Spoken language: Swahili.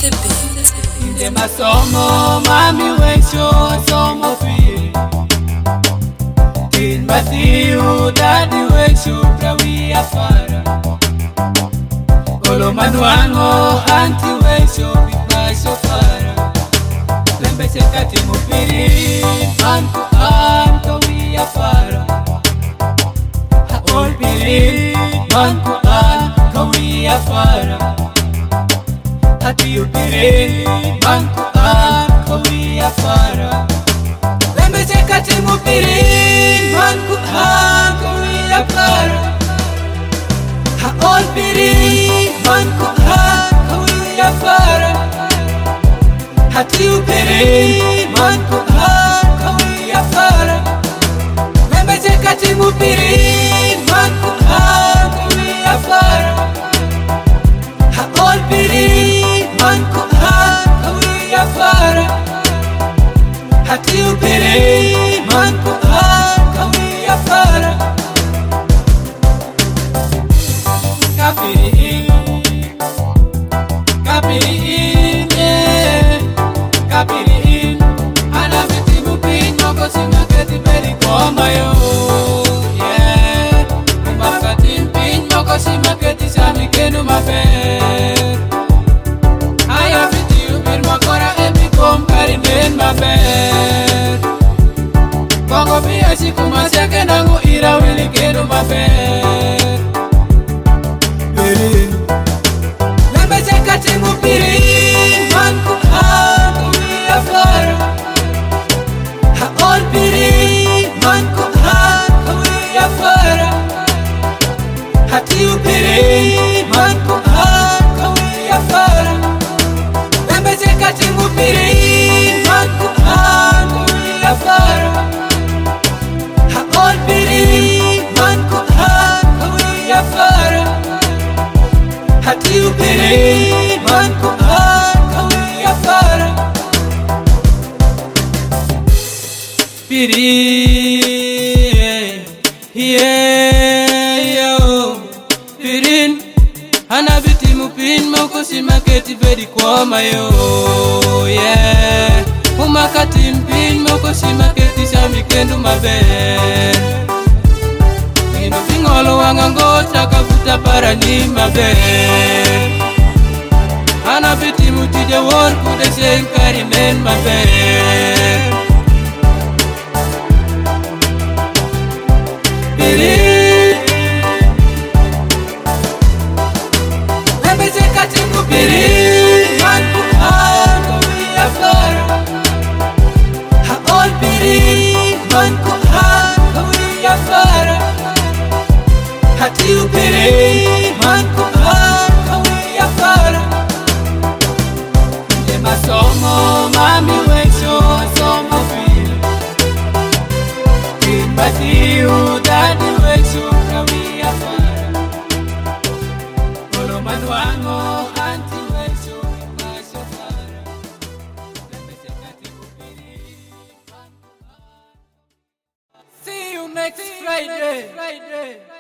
the beat. Inde masomo mami wesho somo fi. In Matthew daddy wesho prawi afara. Olo manuango anti wesho bipasho fara. Lembe sekati mupiri manku anto wi afara. Ol piri manku anto wi afara. Hati upiri manku anto wi afara. Lembe sekati mupiri manku anto wi afara. Ha ol piri manku anto wi afara. Hati upiri manku anto wi afara. Lembe sekati mupiri manku anto wi afara. Ha ol piri manku anto wi afara. Hati upiri manku anto wi afara. Kapiri Kapiri ana viti mupin moko simaketi beri koma yo yeah umakati mpin moko simaketi sami kenu maber aya viti upir makora epi kom karimen maber kongo pia siku maseke nangu ira wili kenu maber beri lembe sekati mupiri manku anto wi afara. Ha ol piri manku anto wi afara. Hati upiri manku anto wi afara. Lembe sekati mupiri manku anto wi afara. Ha ol piri manku anto wi afara. Hati upiri manku anto wi afara. Piri yeah yo pirin ana biti mupin moko simaketi bedi kwama yo yeah umakati mpin moko simaketi sami kendu maber ino bingolo wangango takafuta parani maber ana biti mutije won kude senkari men maber lembe sekati mupiri manku anto wi afara. Ha ol piri manku anto wi afara. Hati upiri manku anto wi afara. Inde masomo mami wesho somo fi. In Matthew daddy wesho prawi afara. Olo manuango anti wesho bipasho fara. Lembe sekati mupiri. See you next Friday.